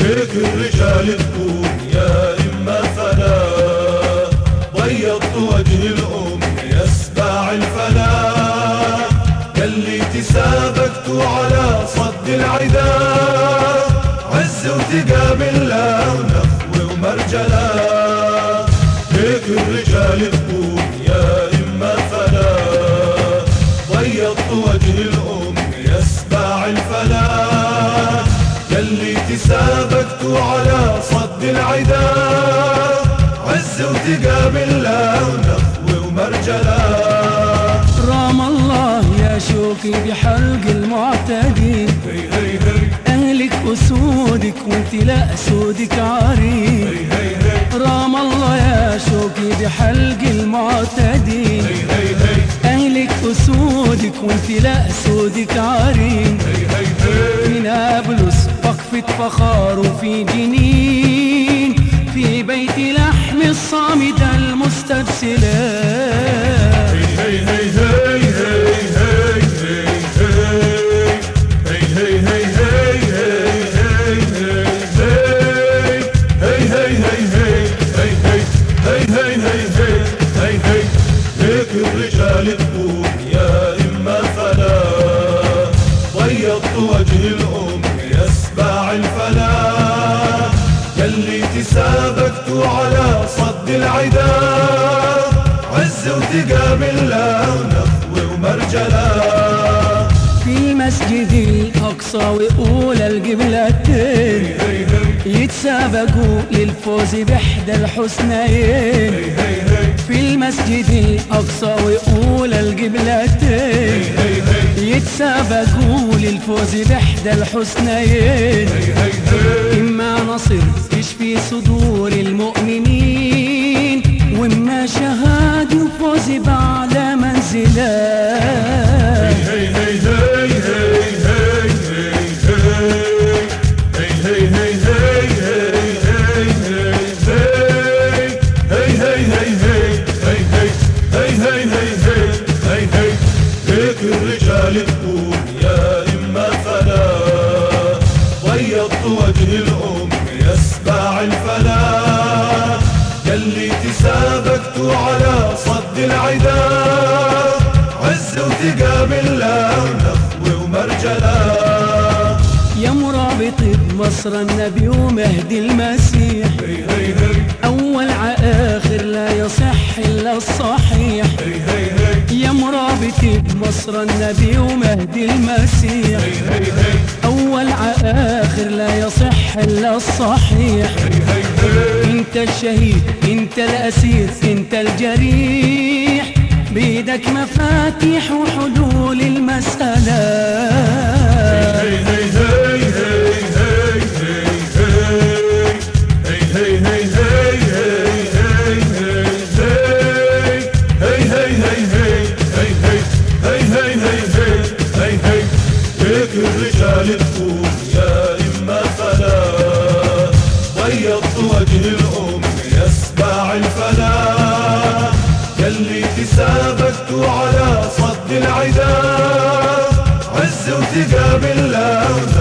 فيك الرجال تكون يا إما فلا، بيضت وجه الأم يسبع الفلا، يلي تسابقت على صد العدا، عز وتقى بالله ونخوة ومرجلة. فيك الرجال تكون يا إما فلا، بيضت وجه الأم يسبع الفلا، يلي تسابقت على صد العدا، عز وتقى بالله ونخوة ومرجلة. رام الله يا شوقي بحلق المعتدين، أهلك أسودك وانت لا أسودك عارين. رام الله يا شوقي بحلق المعتدين، أهلك أسودك وانت لا أسودك عارين. في نابلس وقفة فخار وفي جنين، في بيت لحم الصامدة المستبسلة. فيك الرجال تكون يا إما فلا، بيضت وجه الأم يسبع الفلا، يلي تسابقت على صد العدا، عز وتقى بالله ونخوة ومرجلة. في المسجد الأقصى وأولى القبلتين، يتسابقوا للفوز بإحدى الحسنيين. في المسجد الأقصى وأولى القبلتين، يتسابقوا للفوز بإحدى الحسنيين. إما نصر يشفي صدور المؤمنين، وإما شهادة وفوز بأعلى منزلات. فيك الرجال تكون يا إما فلا، بيضت وجه الأم يسبع الفلا، يلي تسابقت على صد العدا، عز وتقى بالله ونخوة ومرجلة. يا مرابط بمصر النبي ومهدي المسيح، أول عآخر لا يصح إلا الصحيح. يا مرابط بمصر النبي ومهدي المسيح، أول عآخر لا يصح إلا الصحيح. انت الشهيد انت الأسير انت الجريح، بيدك مفاتيح وحلول المسألة. فيك الرجال تكون يا إما فلا، بيضت وجه الأم يسبع الفلا، يلي تسابقت على صد العدا، عز وتقى بالله